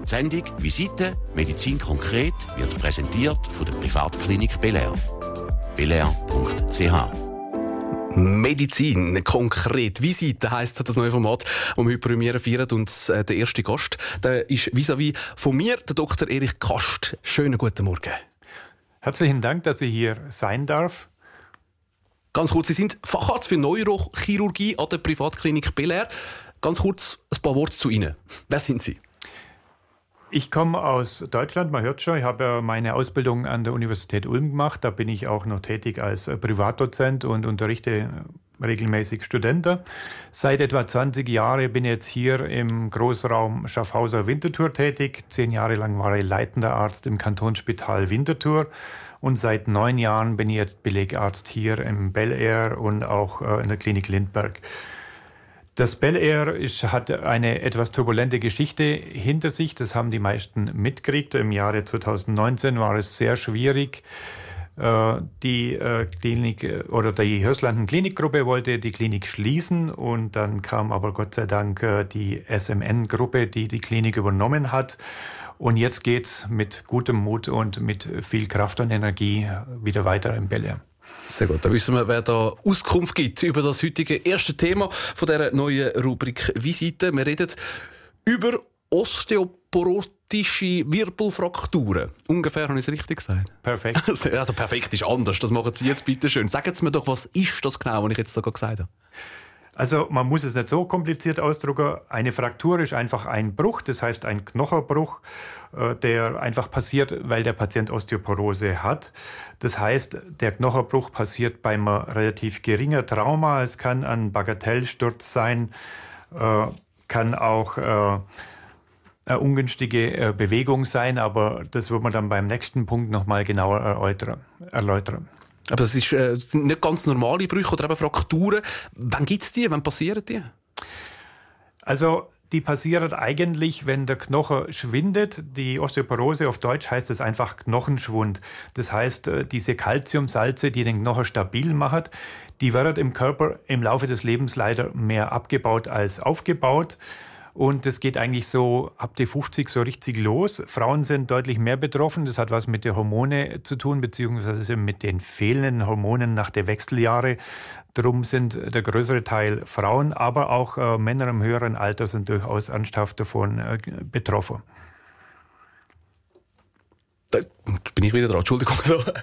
Die Sendung «Visite Medizin konkret» wird präsentiert von der Privatklinik Belair. belair.ch. Medizin konkret. Visite heisst das neue Format, das wir heute Premiere feiern. Und der erste Gast, der ist vis-à-vis von mir, der Dr. Erich Kast. Schönen guten Morgen. Herzlichen Dank, dass ich hier sein darf. Ganz kurz, Sie sind Facharzt für Neurochirurgie an der Privatklinik Belair. Ganz kurz ein paar Worte zu Ihnen. Wer sind Sie? Ich komme aus Deutschland, man hört schon. Ich habe meine Ausbildung an der Universität Ulm gemacht. Da bin ich auch noch tätig als Privatdozent und unterrichte regelmäßig Studenten. Seit etwa 20 Jahren bin ich jetzt hier im Großraum Schaffhauser-Winterthur tätig. 10 Jahre lang war ich leitender Arzt im Kantonsspital Winterthur. Und seit 9 Jahren bin ich jetzt Belegarzt hier im Belair und auch in der Klinik Lindberg. Das Belair hat eine etwas turbulente Geschichte hinter sich. Das haben die meisten mitgekriegt. Im Jahre 2019 war es sehr schwierig. Die Klinik oder die Hirslanden Klinikgruppe wollte die Klinik schließen und dann kam aber Gott sei Dank die SMN-Gruppe, die die Klinik übernommen hat. Und jetzt geht's mit gutem Mut und mit viel Kraft und Energie wieder weiter im Belair. Sehr gut, dann wissen wir, wer da Auskunft gibt über das heutige erste Thema von dieser neuen Rubrik Visite. Wir reden über osteoporotische Wirbelfrakturen. Ungefähr habe ich es richtig gesagt. Perfekt. Also perfekt ist anders, das machen Sie jetzt bitte schön. Sagen Sie mir doch, was ist das genau, was ich jetzt da gerade gesagt habe? Also man muss es nicht so kompliziert ausdrücken. Eine Fraktur ist einfach ein Bruch, das heißt ein Knochenbruch, der einfach passiert, weil der Patient Osteoporose hat. Das heißt, der Knochenbruch passiert bei einem relativ geringen Trauma. Es kann ein Bagatellsturz sein, kann auch eine ungünstige Bewegung sein, aber das wird man dann beim nächsten Punkt nochmal genauer erläutern. Aber es sind nicht ganz normale Brüche oder eben Frakturen. Wann gibt es die? Wann passieren die? Also die passieren eigentlich, wenn der Knochen schwindet. Die Osteoporose auf Deutsch heißt es einfach Knochenschwund. Das heißt, diese Calciumsalze, die den Knochen stabil machen, die werden im Körper im Laufe des Lebens leider mehr abgebaut als aufgebaut. Und das geht eigentlich so ab die 50 so richtig los. Frauen sind deutlich mehr betroffen. Das hat was mit den Hormonen zu tun, beziehungsweise mit den fehlenden Hormonen nach den Wechseljahren. Darum sind der größere Teil Frauen, aber auch Männer im höheren Alter sind durchaus ernsthaft davon betroffen. Da bin ich wieder dran, Entschuldigung.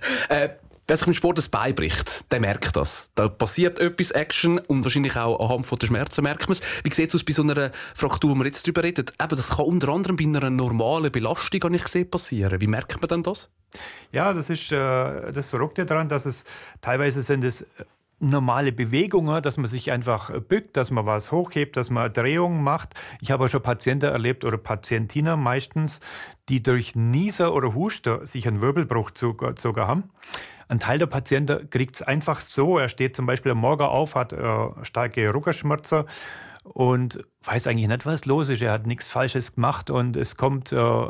Wer sich im Sport das Bein bricht, der merkt das. Da passiert etwas, Action, und wahrscheinlich auch anhand von den Schmerzen merkt man es. Wie sieht es aus bei so einer Fraktur, die wir jetzt darüber reden? Eben, das kann unter anderem bei einer normalen Belastung, habe ich gesehen, passieren. Wie merkt man denn das? Ja, das ist das Verrückte daran, dass es teilweise sind es normale Bewegungen, dass man sich einfach bückt, dass man was hochhebt, dass man Drehungen macht. Ich habe auch schon Patienten erlebt oder Patientinnen meistens, die durch Nieser oder Husten sich einen Wirbelbruch sogar haben. Ein Teil der Patienten kriegt es einfach so. Er steht zum Beispiel am Morgen auf, hat starke Rückenschmerzen und weiß eigentlich nicht, was los ist. Er hat nichts Falsches gemacht und es kommt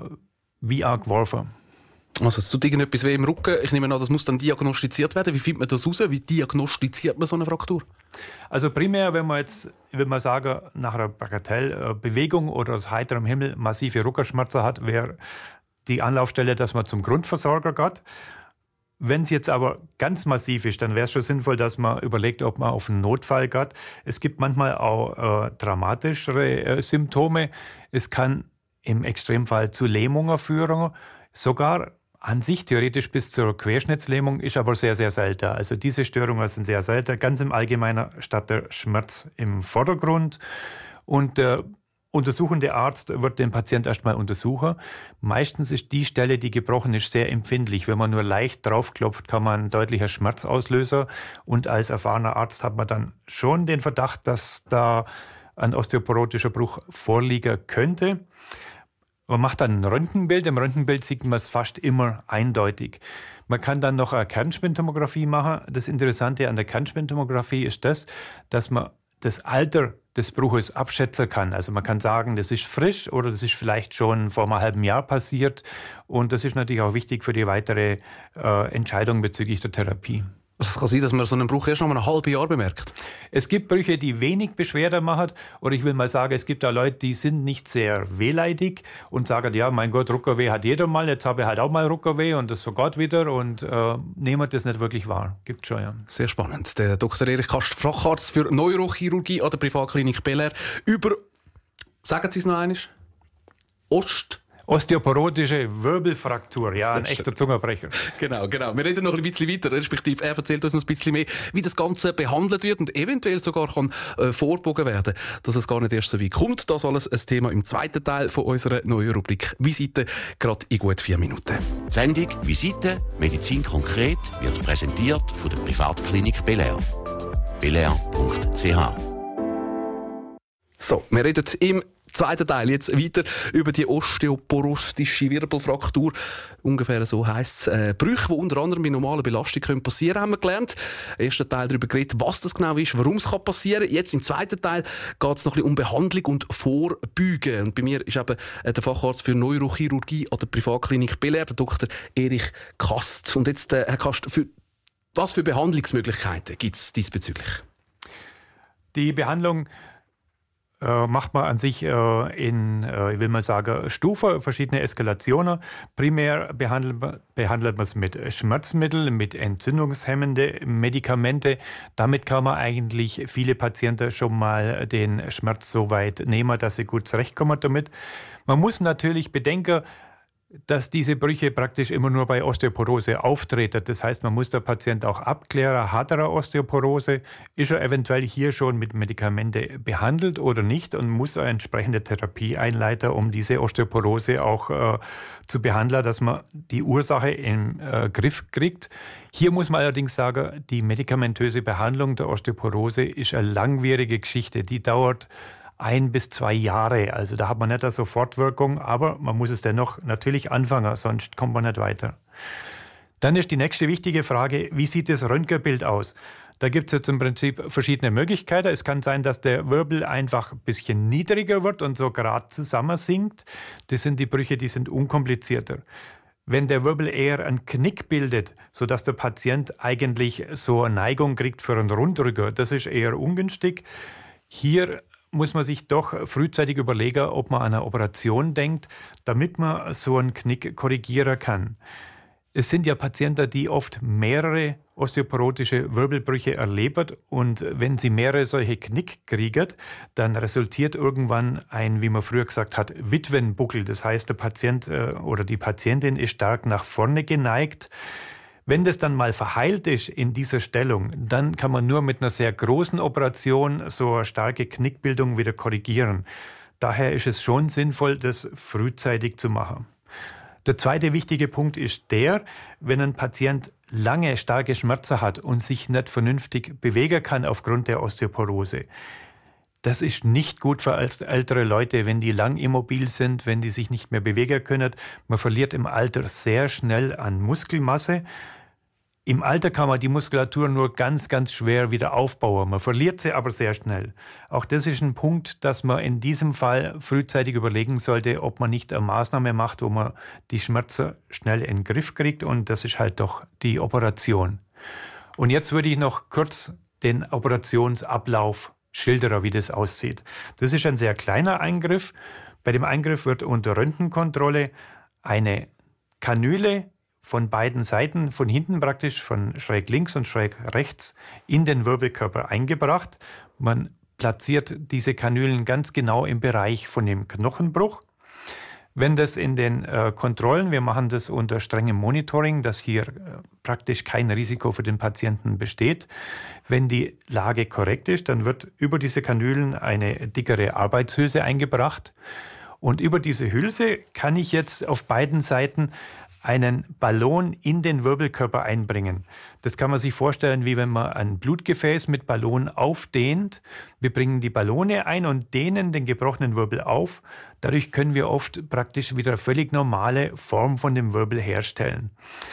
wie arg geworfen. Also es tut irgendetwas weh im Rücken. Ich nehme an, das muss dann diagnostiziert werden. Wie findet man das raus? Wie diagnostiziert man so eine Fraktur? Also primär, wenn man sagen, nach einer Bagatellbewegung oder aus heiterem Himmel massive Rückenschmerzen hat, wäre die Anlaufstelle, dass man zum Grundversorger geht. Wenn es jetzt aber ganz massiv ist, dann wäre es schon sinnvoll, dass man überlegt, ob man auf einen Notfall geht. Es gibt manchmal auch dramatischere Symptome. Es kann im Extremfall zu Lähmungen führen. Sogar an sich theoretisch bis zur Querschnittslähmung, ist aber sehr, sehr selten. Also diese Störungen sind sehr selten. Ganz im Allgemeinen statt der Schmerz im Vordergrund. Und der untersuchende Arzt wird den Patient erstmal untersuchen. Meistens ist die Stelle, die gebrochen ist, sehr empfindlich. Wenn man nur leicht draufklopft, kann man einen deutlichen Schmerz auslösen. Und als erfahrener Arzt hat man dann schon den Verdacht, dass da ein osteoporotischer Bruch vorliegen könnte. Man macht dann ein Röntgenbild. Im Röntgenbild sieht man es fast immer eindeutig. Man kann dann noch eine Kernspintomographie machen. Das Interessante an der Kernspintomographie ist das, dass man das Alter des Bruches abschätzen kann. Also man kann sagen, das ist frisch oder das ist vielleicht schon vor einem halben Jahr passiert. Und das ist natürlich auch wichtig für die weitere Entscheidung bezüglich der Therapie. Es kann sein, dass man so einen Bruch erst nach einem halben Jahr bemerkt. Es gibt Brüche, die wenig Beschwerde machen. Oder ich will mal sagen, es gibt da Leute, die sind nicht sehr wehleidig und sagen, ja, mein Gott, Ruckerweh hat jeder mal, jetzt habe ich halt auch mal Ruckerweh und das vergeht wieder und nehmen das nicht wirklich wahr. Gibt schon, ja. Sehr spannend. Der Dr. Erich Kast, Facharzt für Neurochirurgie an der Privatklinik Bel Air, über, sagen Sie es noch einmal, Osteoporotische Wirbelfraktur, ja, ein echter Zungenbrecher. Genau. Wir reden noch ein bisschen weiter, respektive er erzählt uns noch ein bisschen mehr, wie das Ganze behandelt wird und eventuell sogar kann vorbogen werden, dass es gar nicht erst so weit kommt. Das alles ein Thema im zweiten Teil von unserer neuen Rubrik Visite, gerade in gut 4 Minuten. Die Sendung «Visite Medizin konkret» wird präsentiert von der Privatklinik Bel Air. belair.ch. So, wir reden im zweiten Teil jetzt weiter über die osteoporostische Wirbelfraktur. Ungefähr so heisst es. Brüche, die unter anderem bei normaler Belastung passieren können, haben wir gelernt. Im ersten Teil darüber geredet, was das genau ist, warum es passieren kann. Jetzt im zweiten Teil geht es noch ein bisschen um Behandlung und Vorbeugen. Und bei mir ist eben der Facharzt für Neurochirurgie an der Privatklinik Bel Air, der Dr. Erich Kast. Und jetzt, Herr Kast, was für Behandlungsmöglichkeiten gibt es diesbezüglich? Die Behandlung macht man an sich in, ich will mal sagen, Stufen, verschiedene Eskalationen. Primär behandelt man es mit Schmerzmitteln, mit entzündungshemmende Medikamente. Damit kann man eigentlich viele Patienten schon mal den Schmerz so weit nehmen, dass sie gut zurechtkommen damit. Man muss natürlich bedenken, dass diese Brüche praktisch immer nur bei Osteoporose auftreten. Das heißt, man muss der Patient auch abklären, hat er Osteoporose, ist er eventuell hier schon mit Medikamente behandelt oder nicht und muss eine entsprechende Therapie einleiten, um diese Osteoporose auch zu behandeln, dass man die Ursache im Griff kriegt. Hier muss man allerdings sagen, die medikamentöse Behandlung der Osteoporose ist eine langwierige Geschichte. Die dauert 1 bis 2 Jahre. Also da hat man nicht eine Sofortwirkung, aber man muss es dennoch natürlich anfangen, sonst kommt man nicht weiter. Dann ist die nächste wichtige Frage, wie sieht das Röntgenbild aus? Da gibt es jetzt im Prinzip verschiedene Möglichkeiten. Es kann sein, dass der Wirbel einfach ein bisschen niedriger wird und so gerade zusammensinkt. Das sind die Brüche, die sind unkomplizierter. Wenn der Wirbel eher einen Knick bildet, sodass der Patient eigentlich so eine Neigung kriegt für einen Rundrücker, das ist eher ungünstig. Hier muss man sich doch frühzeitig überlegen, ob man an eine Operation denkt, damit man so einen Knick korrigieren kann. Es sind ja Patienten, die oft mehrere osteoporotische Wirbelbrüche erleben und wenn sie mehrere solche Knick kriegen, dann resultiert irgendwann ein, wie man früher gesagt hat, Witwenbuckel. Das heißt, der Patient oder die Patientin ist stark nach vorne geneigt. Wenn das dann mal verheilt ist in dieser Stellung, dann kann man nur mit einer sehr großen Operation so eine starke Knickbildung wieder korrigieren. Daher ist es schon sinnvoll, das frühzeitig zu machen. Der zweite wichtige Punkt ist der, wenn ein Patient lange starke Schmerzen hat und sich nicht vernünftig bewegen kann aufgrund der Osteoporose. Das ist nicht gut für ältere Leute, wenn die lang immobil sind, wenn die sich nicht mehr bewegen können. Man verliert im Alter sehr schnell an Muskelmasse. Im Alter kann man die Muskulatur nur ganz, ganz schwer wieder aufbauen. Man verliert sie aber sehr schnell. Auch das ist ein Punkt, dass man in diesem Fall frühzeitig überlegen sollte, ob man nicht eine Maßnahme macht, wo man die Schmerzen schnell in den Griff kriegt. Und das ist halt doch die Operation. Und jetzt würde ich noch kurz den Operationsablauf schildern, wie das aussieht. Das ist ein sehr kleiner Eingriff. Bei dem Eingriff wird unter Röntgenkontrolle eine Kanüle von beiden Seiten, von hinten praktisch, von schräg links und schräg rechts, in den Wirbelkörper eingebracht. Man platziert diese Kanülen ganz genau im Bereich von dem Knochenbruch. Wenn das in den Kontrollen, wir machen das unter strengem Monitoring, dass hier praktisch kein Risiko für den Patienten besteht. Wenn die Lage korrekt ist, dann wird über diese Kanülen eine dickere Arbeitshülse eingebracht. Und über diese Hülse kann ich jetzt auf beiden Seiten einen Ballon in den Wirbelkörper einbringen. Das kann man sich vorstellen, wie wenn man ein Blutgefäß mit Ballon aufdehnt. Wir bringen die Ballone ein und dehnen den gebrochenen Wirbel auf. Dadurch können wir oft praktisch wieder eine völlig normale Form von dem Wirbel herstellen.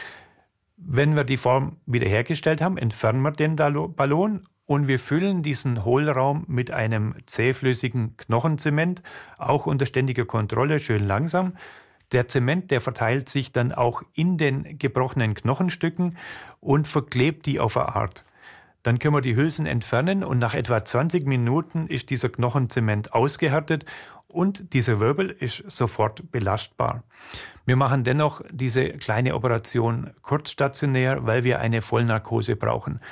Wenn wir die Form wiederhergestellt haben, entfernen wir den Ballon und wir füllen diesen Hohlraum mit einem zähflüssigen Knochenzement, auch unter ständiger Kontrolle, schön langsam. Der Zement, der verteilt sich dann auch in den gebrochenen Knochenstücken und verklebt die auf eine Art. Dann können wir die Hülsen entfernen und nach etwa 20 Minuten ist dieser Knochenzement ausgehärtet und dieser Wirbel ist sofort belastbar. Wir machen dennoch diese kleine Operation kurzstationär, weil wir eine Vollnarkose brauchen.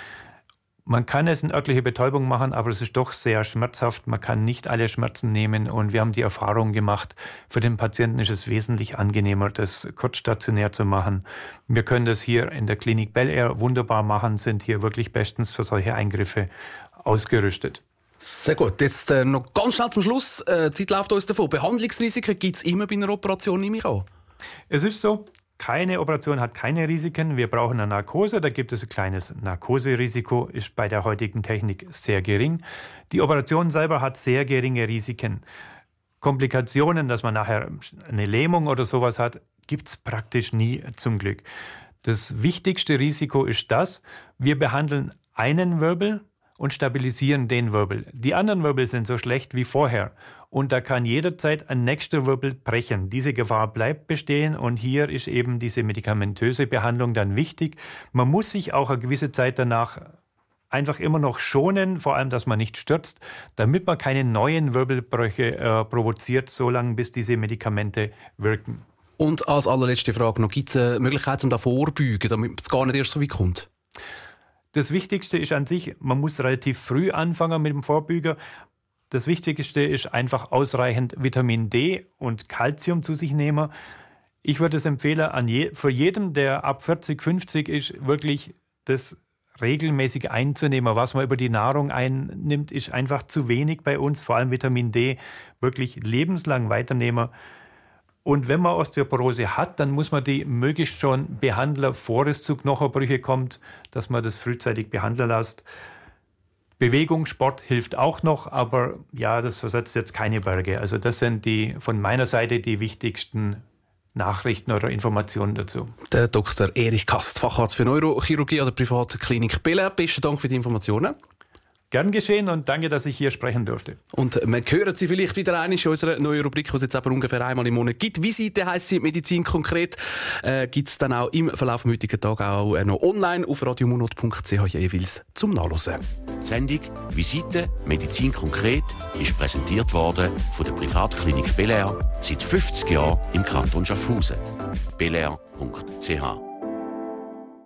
Man kann es in örtliche Betäubung machen, aber es ist doch sehr schmerzhaft. Man kann nicht alle Schmerzen nehmen und wir haben die Erfahrung gemacht, für den Patienten ist es wesentlich angenehmer, das kurzstationär zu machen. Wir können das hier in der Klinik Bel Air wunderbar machen, sind hier wirklich bestens für solche Eingriffe ausgerüstet. Sehr gut. Jetzt noch ganz schnell zum Schluss. Die Zeit läuft uns davon. Behandlungsrisiken gibt es immer bei einer Operation, nehme ich an. Es ist so, keine Operation hat keine Risiken. Wir brauchen eine Narkose, da gibt es ein kleines Narkoserisiko, ist bei der heutigen Technik sehr gering. Die Operation selber hat sehr geringe Risiken. Komplikationen, dass man nachher eine Lähmung oder sowas hat, gibt es praktisch nie zum Glück. Das wichtigste Risiko ist das, wir behandeln einen Wirbel und stabilisieren den Wirbel. Die anderen Wirbel sind so schlecht wie vorher. Und da kann jederzeit ein nächster Wirbel brechen. Diese Gefahr bleibt bestehen und hier ist eben diese medikamentöse Behandlung dann wichtig. Man muss sich auch eine gewisse Zeit danach einfach immer noch schonen, vor allem, dass man nicht stürzt, damit man keine neuen Wirbelbrüche provoziert, solange bis diese Medikamente wirken. Und als allerletzte Frage noch, gibt es eine Möglichkeit, um da vorbeugen, damit es gar nicht erst so weit kommt? Das Wichtigste ist an sich, man muss relativ früh anfangen mit dem Vorbeuger. Das Wichtigste ist einfach ausreichend Vitamin D und Calcium zu sich nehmen. Ich würde es empfehlen, für jeden, der ab 40, 50 ist, wirklich das regelmäßig einzunehmen. Was man über die Nahrung einnimmt, ist einfach zu wenig bei uns, vor allem Vitamin D, wirklich lebenslang weiternehmen. Und wenn man Osteoporose hat, dann muss man die möglichst schon behandeln, bevor es zu Knochenbrüche kommt, dass man das frühzeitig behandeln lässt. Bewegung, Sport hilft auch noch, aber ja, das versetzt jetzt keine Berge. Also das sind von meiner Seite die wichtigsten Nachrichten oder Informationen dazu. Der Dr. Erich Kast, Facharzt für Neurochirurgie an der Privatklinik Bel Air. Besten Dank für die Informationen. Gern geschehen und danke, dass ich hier sprechen durfte. Und wir hören Sie vielleicht wieder einmal in unserer neuen Rubrik, die es jetzt aber ungefähr einmal im Monat gibt. Visite heisst sie, Medizin konkret. Gibt es dann auch im Verlauf des heutigen Tages auch noch online auf radiomonat.ch jeweils zum Nachlesen. Die Sendung «Visite Medizin konkret» ist präsentiert worden von der Privatklinik Bel Air, seit 50 Jahren im Kanton Schaffhausen. belair.ch